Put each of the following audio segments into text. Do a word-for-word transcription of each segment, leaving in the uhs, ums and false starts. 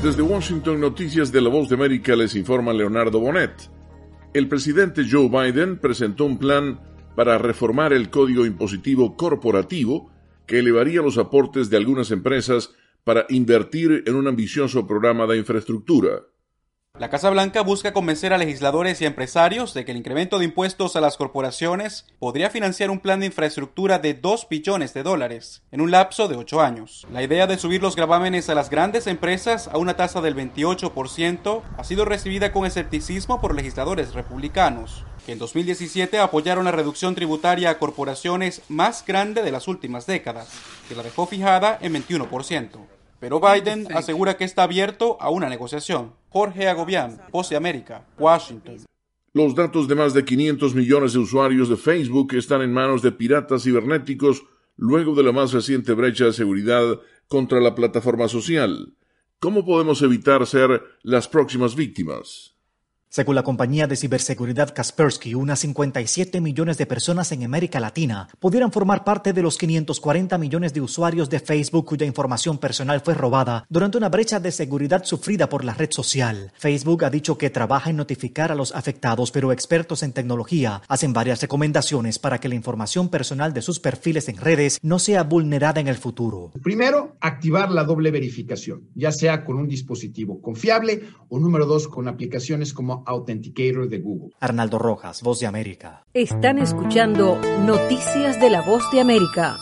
Desde Washington, Noticias de la Voz de América, les informa Leonardo Bonet. El presidente Joe Biden presentó un plan para reformar el Código Impositivo Corporativo que elevaría los aportes de algunas empresas para invertir en un ambicioso programa de infraestructura. La Casa Blanca busca convencer a legisladores y empresarios de que el incremento de impuestos a las corporaciones podría financiar un plan de infraestructura de dos billones de dólares en un lapso de ocho años. La idea de subir los gravámenes a las grandes empresas a una tasa del veintiocho por ciento ha sido recibida con escepticismo por legisladores republicanos, que en dos mil diecisiete apoyaron la reducción tributaria a corporaciones más grande de las últimas décadas, que la dejó fijada en veintiuno por ciento. Pero Biden asegura que está abierto a una negociación. Jorge Agobián, Voz de América, Washington. Los datos de más de quinientos millones de usuarios de Facebook están en manos de piratas cibernéticos luego de la más reciente brecha de seguridad contra la plataforma social. ¿Cómo podemos evitar ser las próximas víctimas? Según la compañía de ciberseguridad Kaspersky, unas cincuenta y siete millones de personas en América Latina pudieran formar parte de los quinientos cuarenta millones de usuarios de Facebook cuya información personal fue robada durante una brecha de seguridad sufrida por la red social. Facebook ha dicho que trabaja en notificar a los afectados, pero expertos en tecnología hacen varias recomendaciones para que la información personal de sus perfiles en redes no sea vulnerada en el futuro. Primero, activar la doble verificación, ya sea con un dispositivo confiable o número dos, con aplicaciones como Authenticator de Google. Arnaldo Rojas, Voz de América. Están escuchando Noticias de la Voz de América.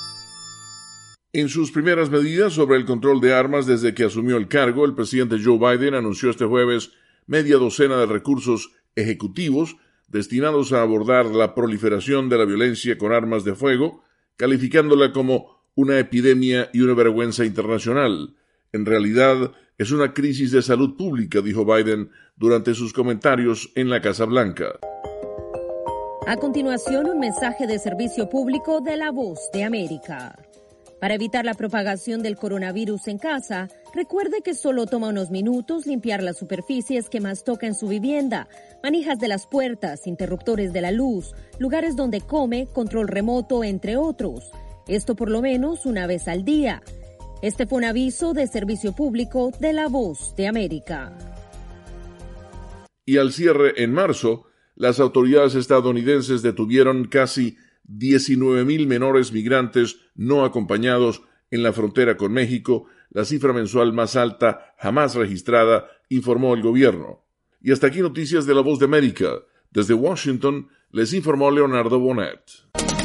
En sus primeras medidas sobre el control de armas desde que asumió el cargo, el presidente Joe Biden anunció este jueves media docena de recursos ejecutivos destinados a abordar la proliferación de la violencia con armas de fuego, calificándola como una epidemia y una vergüenza internacional. En realidad, es una crisis de salud pública, dijo Biden durante sus comentarios en la Casa Blanca. A continuación, un mensaje de servicio público de la Voz de América. Para evitar la propagación del coronavirus en casa, recuerde que solo toma unos minutos limpiar las superficies que más toca en su vivienda, manijas de las puertas, interruptores de la luz, lugares donde come, control remoto, entre otros. Esto por lo menos una vez al día. Este fue un aviso de servicio público de la Voz de América. Y al cierre en marzo, las autoridades estadounidenses detuvieron casi diecinueve mil menores migrantes no acompañados en la frontera con México, la cifra mensual más alta jamás registrada, informó el gobierno. Y hasta aquí Noticias de la Voz de América. Desde Washington les informó Leonardo Bonet.